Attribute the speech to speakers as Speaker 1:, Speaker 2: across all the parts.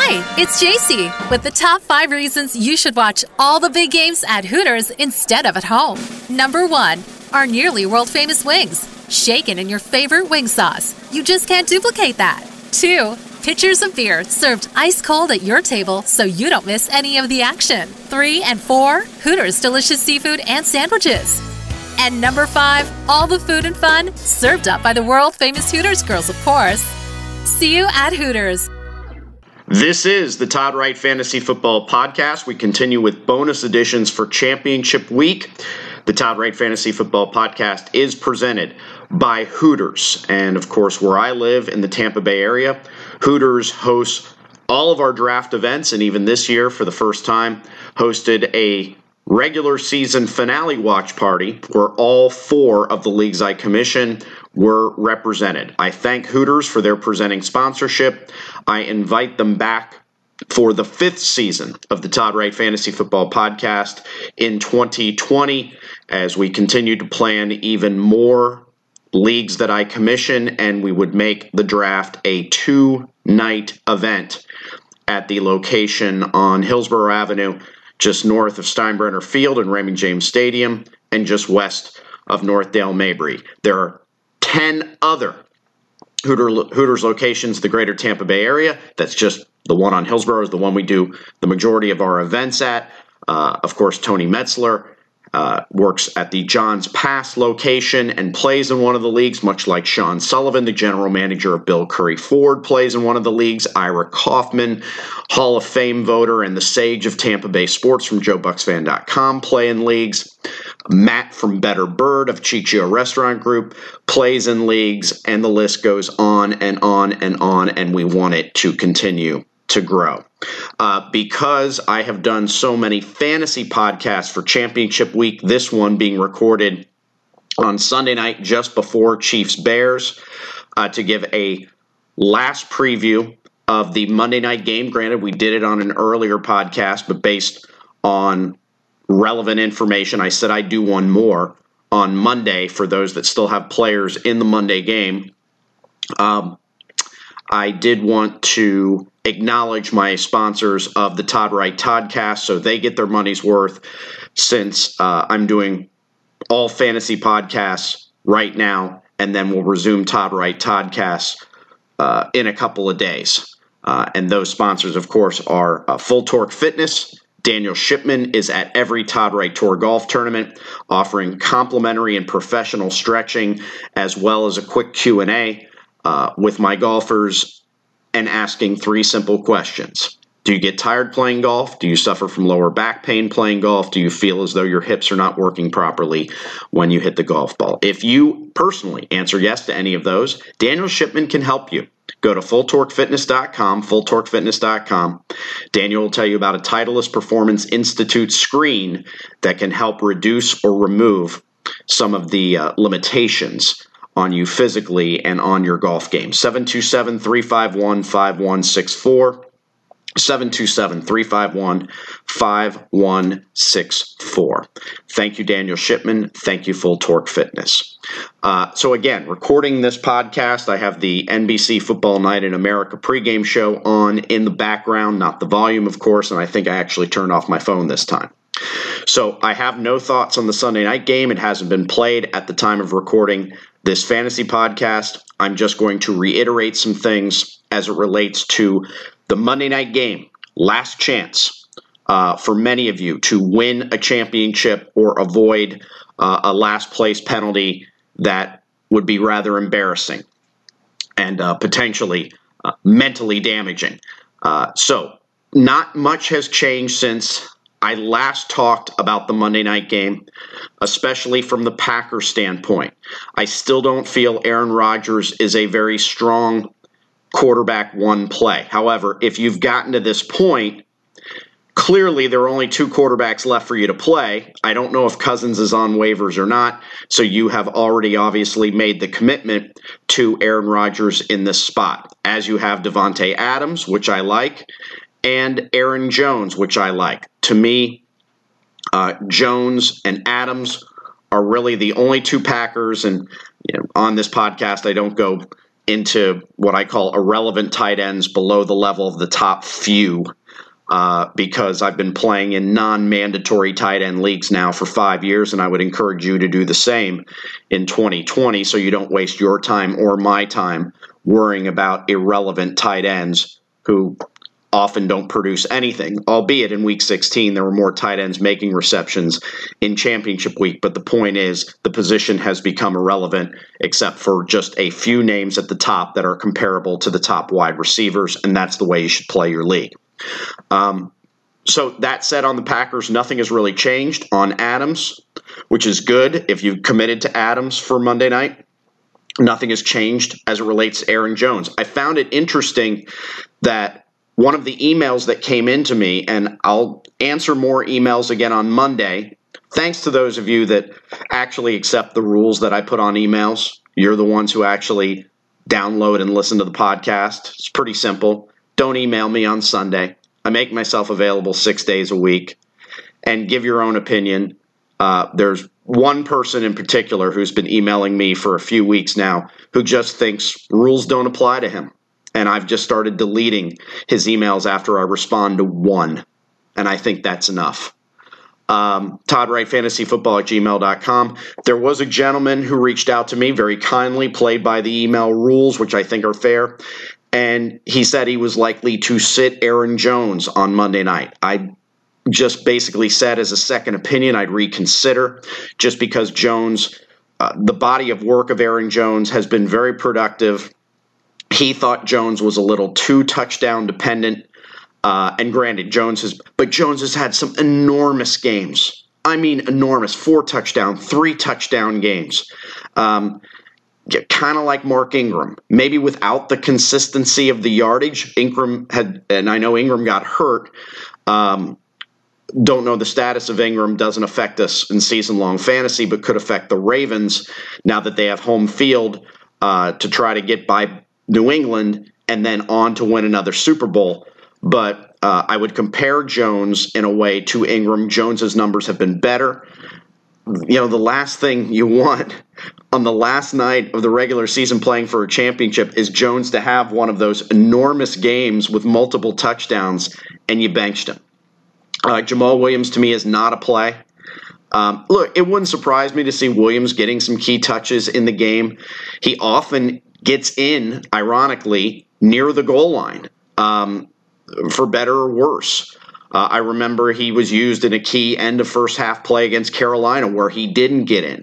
Speaker 1: Hi, it's JC with the top 5 reasons you should watch all the big games at Hooters instead of at home. Number 1, our nearly world-famous wings, shaken in your favorite wing sauce. You just can't duplicate that. 2, pitchers of beer served ice cold at your table so you don't miss any of the action. 3 and 4, Hooters delicious seafood and sandwiches. And number 5, all the food and fun served up by the world-famous Hooters girls, of course. See you at Hooters.
Speaker 2: This is the Todd Wright Fantasy Football Podcast. We continue with bonus editions for Championship Week. The Todd Wright Fantasy Football Podcast is presented by Hooters. And, of course, where I live in the Tampa Bay area, Hooters hosts all of our draft events, and even this year, for the first time, hosted a regular season finale watch party where all 4 of the leagues I commission were represented. I thank Hooters for their presenting sponsorship. I invite them back for the 5th season of the Todd Wright Fantasy Football Podcast in 2020 as we continue to plan even more leagues that I commission, and we would make the draft a 2-night event at the location on Hillsborough Avenue, just north of Steinbrenner Field and Raymond James Stadium, and just west of Northdale Mabry. There are 10 other Hooters locations in the greater Tampa Bay area. That's just the one on Hillsborough is the one we do the majority of our events at. Of course, Tony Metzler works at the Johns Pass location and plays in one of the leagues, much like Sean Sullivan, the general manager of Bill Curry Ford, plays in one of the leagues. Ira Kaufman, Hall of Fame voter and the sage of Tampa Bay sports from JoeBucksFan.com, play in leagues. Matt from Better Bird of Ciccio Restaurant Group plays in leagues, and the list goes on and on and on, and we want it to continue to grow. Because I have done so many fantasy podcasts for Championship Week, this one being recorded on Sunday night just before Chiefs-Bears, to give a last preview of the Monday night game. Granted, we did it on an earlier podcast, but based on relevant information, I said I'd do one more on Monday for those that still have players in the Monday game. I did want to acknowledge my sponsors of the Todd Wright Toddcast, so they get their money's worth since I'm doing all fantasy podcasts right now, and then we'll resume Todd Wright Toddcasts in a couple of days. And those sponsors, of course, are Full Torque Fitness. Daniel Shipman is at every Todd Wright Tour golf tournament, offering complimentary and professional stretching, as well as a quick Q&A with my golfers, and asking 3 simple questions. Do you get tired playing golf? Do you suffer from lower back pain playing golf? Do you feel as though your hips are not working properly when you hit the golf ball? If you personally answer yes to any of those, Daniel Shipman can help you. Go to fulltorquefitness.com, fulltorquefitness.com. Daniel will tell you about a Titleist Performance Institute screen that can help reduce or remove some of the limitations on you physically and on your golf game. 727-351-5164. 727-351-5164. Thank you, Daniel Shipman. Thank you, Full Torque Fitness. So again, recording this podcast, I have the NBC Football Night in America pregame show on in the background, not the volume, of course, and I think I actually turned off my phone this time. So I have no thoughts on the Sunday night game. It hasn't been played at the time of recording this fantasy podcast. I'm just going to reiterate some things as it relates to the Monday night game. Last chance for many of you to win a championship or avoid a last place penalty that would be rather embarrassing and potentially mentally damaging. So not much has changed since I last talked about the Monday night game, especially from the Packers standpoint. I still don't feel Aaron Rodgers is a very strong quarterback one play. However, if you've gotten to this point, clearly there are only 2 quarterbacks left for you to play. I don't know if Cousins is on waivers or not, so you have already obviously made the commitment to Aaron Rodgers in this spot, as you have Devontae Adams, which I like, and Aaron Jones, which I like. To me, Jones and Adams are really the only 2 Packers, and on this podcast I don't go into what I call irrelevant tight ends below the level of the top few, because I've been playing in non-mandatory tight end leagues now for 5 years, and I would encourage you to do the same in 2020 so you don't waste your time or my time worrying about irrelevant tight ends who often don't produce anything, albeit in Week 16 there were more tight ends making receptions in championship week. But the point is the position has become irrelevant except for just a few names at the top that are comparable to the top wide receivers, and that's the way you should play your league. So that said, on the Packers, nothing has really changed on Adams, which is good if you've committed to Adams for Monday night. Nothing has changed as it relates to Aaron Jones. I found it interesting that one of the emails that came into me, and I'll answer more emails again on Monday, thanks to those of you that actually accept the rules that I put on emails. You're the ones who actually download and listen to the podcast. It's pretty simple. Don't email me on Sunday. I make myself available 6 days a week. And give your own opinion. There's one person in particular who's been emailing me for a few weeks now who just thinks rules don't apply to him. And I've just started deleting his emails after I respond to one. And I think that's enough. ToddWrightFantasyFootball@gmail.com. There was a gentleman who reached out to me very kindly, played by the email rules, which I think are fair. And he said he was likely to sit Aaron Jones on Monday night. I just basically said as a second opinion I'd reconsider, just because Jones, the body of work of Aaron Jones has been very productive. He thought Jones was a little too touchdown dependent. And granted, Jones has had some enormous games. I mean, enormous. 4 touchdown, 3 touchdown games. Kind of like Mark Ingram, maybe without the consistency of the yardage. Ingram had, and I know Ingram got hurt. Don't know the status of Ingram, doesn't affect us in season-long fantasy, but could affect the Ravens now that they have home field to try to get by New England and then on to win another Super Bowl. But I would compare Jones in a way to Ingram. Jones's numbers have been better. You know, the last thing you want on the last night of the regular season playing for a championship is Jones to have one of those enormous games with multiple touchdowns and you benched him. Jamal Williams, to me, is not a play. Look, it wouldn't surprise me to see Williams getting some key touches in the game. He often gets in, ironically, near the goal line, for better or worse. I remember he was used in a key end of first half play against Carolina where he didn't get in.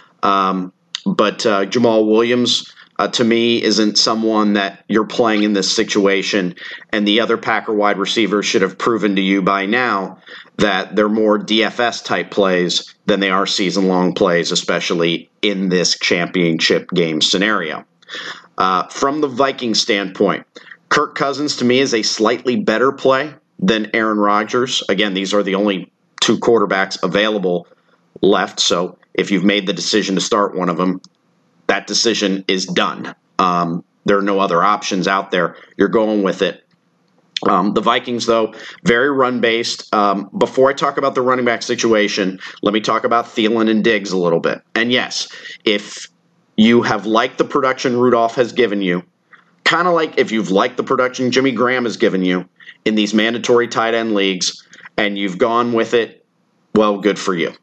Speaker 2: But Jamal Williams, to me, isn't someone that you're playing in this situation. And the other Packer wide receivers should have proven to you by now that they're more DFS-type plays than they are season-long plays, especially in this championship game scenario. From the Vikings standpoint, Kirk Cousins, to me, is a slightly better play than Aaron Rodgers. Again, these are the only 2 quarterbacks available left, so if you've made the decision to start one of them, that decision is done. There are no other options out there. You're going with it. The Vikings, though, very run-based. Before I talk about the running back situation, let me talk about Thielen and Diggs a little bit. And yes, if you have liked the production Rudolph has given you, kind of like if you've liked the production Jimmy Graham has given you in these mandatory tight end leagues, and you've gone with it, well, good for you.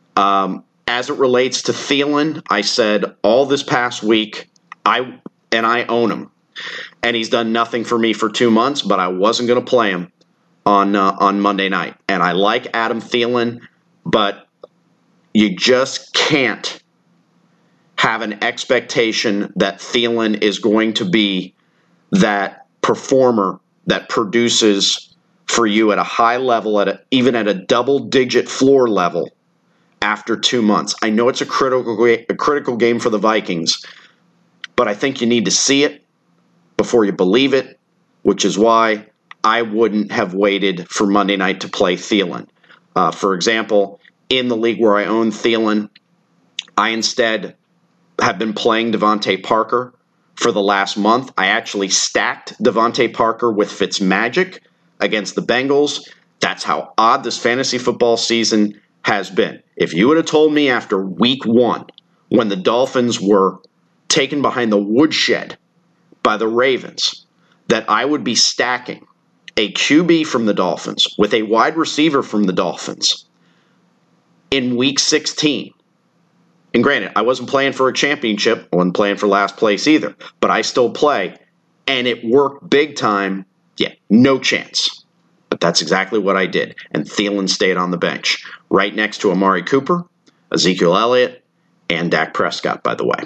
Speaker 2: As it relates to Thielen, I said all this past week, I own him. And he's done nothing for me for 2 months, but I wasn't going to play him on Monday night. And I like Adam Thielen, but you just can't have an expectation that Thielen is going to be that performer that produces for you at a high level, even at a double-digit floor level after 2 months. I know it's a critical game for the Vikings, but I think you need to see it before you believe it, which is why I wouldn't have waited for Monday night to play Thielen. For example, in the league where I own Thielen, I instead have been playing Devontae Parker for the last month. I actually stacked Devontae Parker with Fitzmagic against the Bengals. That's how odd this fantasy football season has been. If you would have told me after week 1, when the Dolphins were taken behind the woodshed by the Ravens that I would be stacking a QB from the Dolphins with a wide receiver from the Dolphins in Week 16. And granted, I wasn't playing for a championship. I wasn't playing for last place either. But I still play. And it worked big time. Yeah, no chance. But that's exactly what I did. And Thielen stayed on the bench. Right next to Amari Cooper, Ezekiel Elliott, and Dak Prescott, by the way.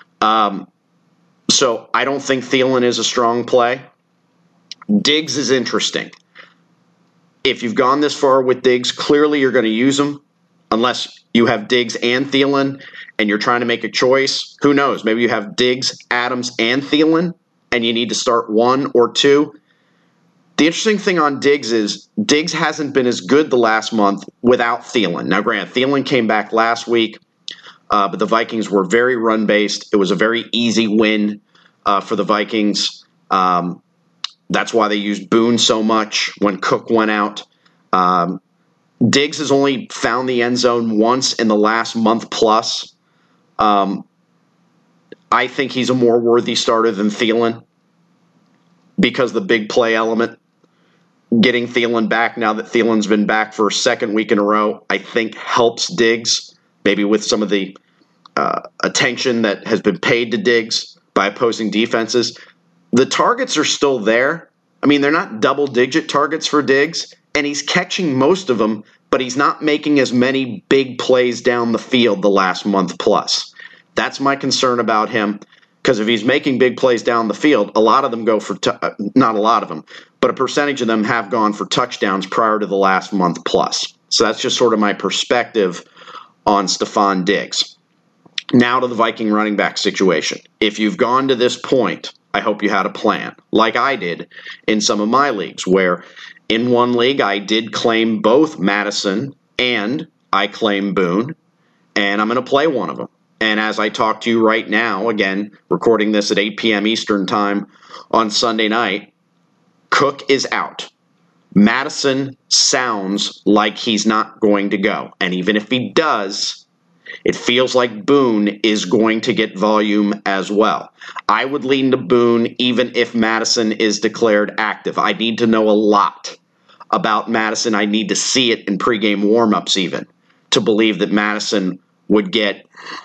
Speaker 2: So I don't think Thielen is a strong play. Diggs is interesting. If you've gone this far with Diggs, clearly you're going to use him. Unless you have Diggs and Thielen and you're trying to make a choice. Who knows? Maybe you have Diggs, Adams, and Thielen and you need to start one or two. The interesting thing on Diggs is Diggs hasn't been as good the last month without Thielen. Now, granted, Thielen came back last week, but the Vikings were very run-based. It was a very easy win for the Vikings. That's why they used Boone so much when Cook went out. Diggs has only found the end zone once in the last month plus. I think he's a more worthy starter than Thielen because the big play element. Getting Thielen back now that Thielen's been back for a second week in a row, I think helps Diggs, maybe with some of the attention that has been paid to Diggs by opposing defenses. The targets are still there. I mean, they're not double-digit targets for Diggs, and he's catching most of them, but he's not making as many big plays down the field the last month plus. That's my concern about him, because if he's making big plays down the field, a lot of them go for not a lot of them, but a percentage of them have gone for touchdowns prior to the last month plus. So that's just sort of my perspective on Stefon Diggs. Now to the Viking running back situation. If you've gone to this point, I hope you had a plan, like I did in some of my leagues, where in one league I did claim both Madison and I claim Boone, and I'm going to play one of them. And as I talk to you right now, again, recording this at 8 p.m. Eastern time on Sunday night, Cook is out. Madison sounds like he's not going to go. And even if he does, it feels like Boone is going to get volume as well. I would lean to Boone even if Madison is declared active. I need to know a lot about Madison. I need to see it in pregame warmups even to believe that Madison would get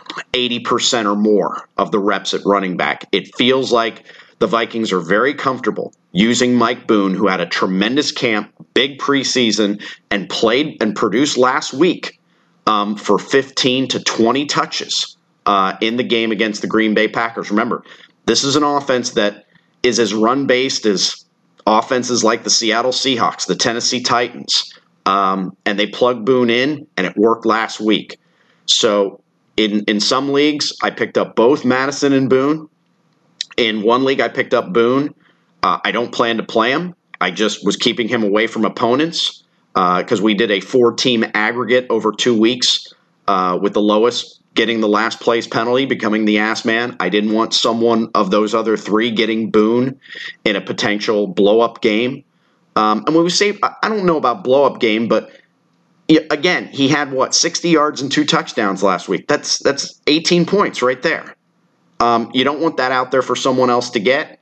Speaker 2: 80% or more of the reps at running back. It feels like the Vikings are very comfortable using Mike Boone, who had a tremendous camp, big preseason, and played and produced last week for 15 to 20 touches in the game against the Green Bay Packers. Remember, this is an offense that is as run-based as offenses like the Seattle Seahawks, the Tennessee Titans, and they plugged Boone in, and it worked last week. So in some leagues, I picked up both Madison and Boone. In one league, I picked up Boone. I don't plan to play him. I just was keeping him away from opponents because we did a 4-team aggregate over 2 weeks with the lowest getting the last place penalty, becoming the ass man. I didn't want someone of those other 3 getting Boone in a potential blow-up game. And when we say, I don't know about blow-up game, but again, he had, 60 yards and 2 touchdowns last week. That's 18 points right there. You don't want that out there for someone else to get.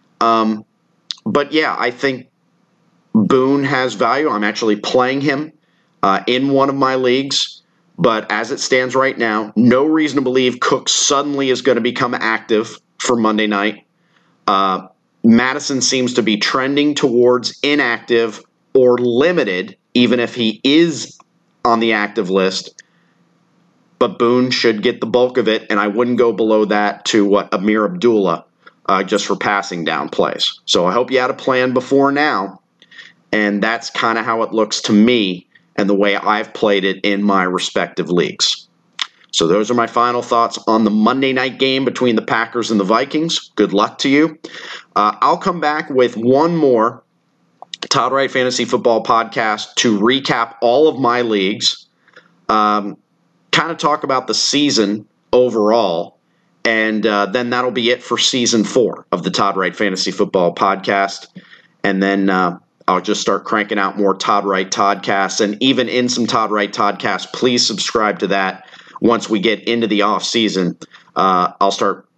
Speaker 2: But, yeah, I think Boone has value. I'm actually playing him in one of my leagues. But as it stands right now, no reason to believe Cook suddenly is going to become active for Monday night. Madison seems to be trending towards inactive or limited, even if he is on the active list. But Boone should get the bulk of it, and I wouldn't go below that to Amir Abdullah just for passing down plays. So I hope you had a plan before now, and that's kind of how it looks to me and the way I've played it in my respective leagues. So those are my final thoughts on the Monday night game between the Packers and the Vikings. Good luck to you. I'll come back with one more Todd Wright Fantasy Football podcast to recap all of my leagues, kind of talk about the season overall, and then that'll be it for Season 4 of the Todd Wright Fantasy Football podcast. And then I'll just start cranking out more Todd Wright Toddcasts. And even in some Todd Wright Toddcasts, please subscribe to that. Once we get into the off season, I'll start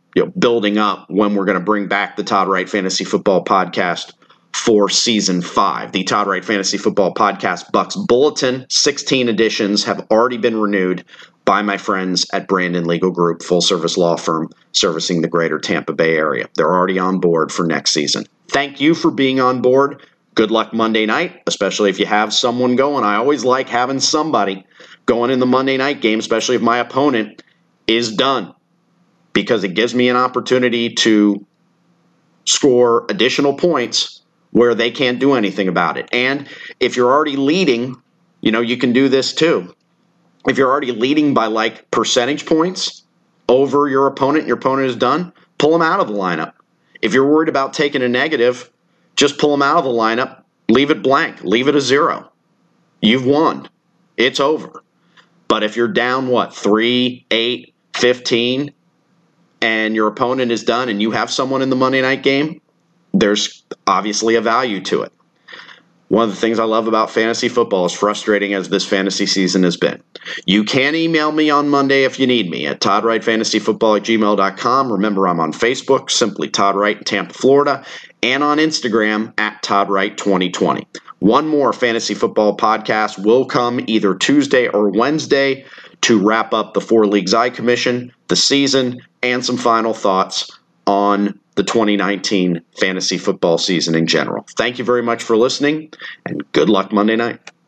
Speaker 2: building up when we're going to bring back the Todd Wright Fantasy Football Podcast for Season 5. The Todd Wright Fantasy Football Podcast Bucks Bulletin, 16 editions, have already been renewed by my friends at Brandon Legal Group, full-service law firm servicing the greater Tampa Bay area. They're already on board for next season. Thank you for being on board. Good luck Monday night, especially if you have someone going. I always like having somebody going in the Monday night game, especially if my opponent is done, because it gives me an opportunity to score additional points where they can't do anything about it. And if you're already leading, you can do this too. If you're already leading by like percentage points over your opponent is done, pull them out of the lineup. If you're worried about taking a negative, just pull them out of the lineup, leave it blank, leave it a 0. You've won. It's over. But if you're down, 3, 8, 15, and your opponent is done and you have someone in the Monday night game, there's obviously a value to it. One of the things I love about fantasy football, as frustrating as this fantasy season has been, you can email me on Monday if you need me at toddwrightfantasyfootball@gmail.com. Remember, I'm on Facebook, simply Todd Wright in Tampa, Florida, and on Instagram at ToddWright2020. One more fantasy football podcast will come either Tuesday or Wednesday to wrap up the 4 leagues I commission, the season, and some final thoughts on the 2019 fantasy football season in general. Thank you very much for listening, and good luck Monday night.